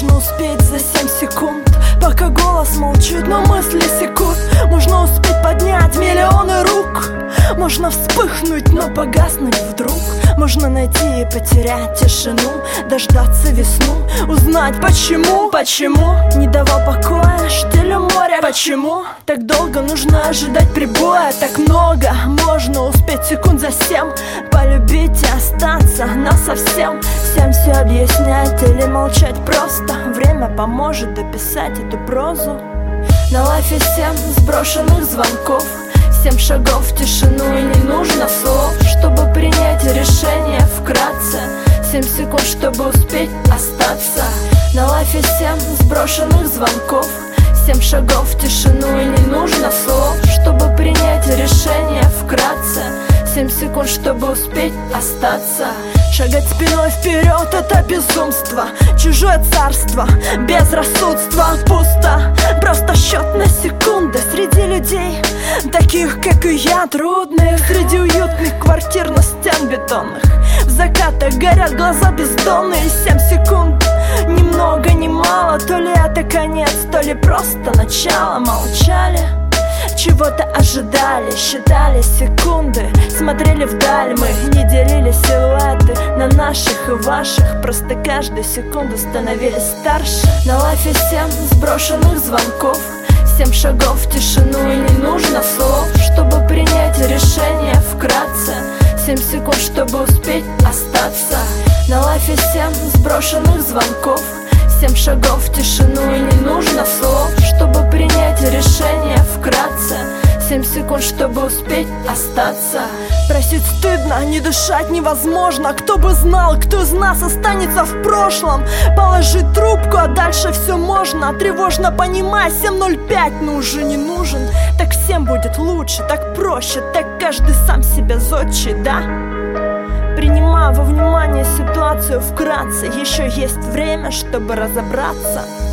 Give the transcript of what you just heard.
можно успеть за 7 секунд, пока голос молчит, но мысли секут. Можно успеть поднять миллионы рук, можно вспыхнуть, но погаснуть вдруг. Можно найти и потерять тишину, дождаться весну, узнать почему. Почему не давал покоя штилю моря? Почему так долго нужно ожидать прибоя? Так много можно успеть секунд за 7, полюбить и остаться насовсем. Всем все объяснять или молчать просто, время поможет дописать эту прозу. На лайфе 7 сброшенных звонков, 7 шагов в тишину, и не нужно слов, чтобы принять решение вкратце. 7 секунд, чтобы успеть остаться. На лайфе 7 сброшенных звонков, 7 шагов в тишину, и не нужно слов, чтобы принять решение вкратце. 7 секунд, чтобы успеть остаться. Шагать спиной вперед — это безумство, чужое царство, безрассудство. Пусто, просто счет на секунды. Среди людей, таких как и я, трудных, среди уютных квартир на стен бетонных, в закатах горят глаза бездонные. 7 секунд, ни много ни мало, то ли это конец, то ли просто начало. Молчали, чего-то ожидали, считали секунды, смотрели вдаль. Мы не делили силуэты на наших и ваших, просто каждую секунду становились старше. На лайфе 7 сброшенных звонков, 7 шагов в тишину, и не нужно слов, чтобы принять решение вкратце. 7 секунд, чтобы успеть остаться. На лайфе 7 сброшенных звонков, 7 шагов в тишину, и не нужно слов, чтобы принять решение вкратце. 7 секунд, чтобы успеть остаться. Просить стыдно, не дышать невозможно. Кто бы знал, кто из нас останется в прошлом. Положить трубку, а дальше все можно. Тревожно понимать, 7:05, но уже не нужен. Так всем будет лучше, так проще, так каждый сам себя зодчий, да? Принимая во внимание ситуацию вкратце, еще есть время, чтобы разобраться.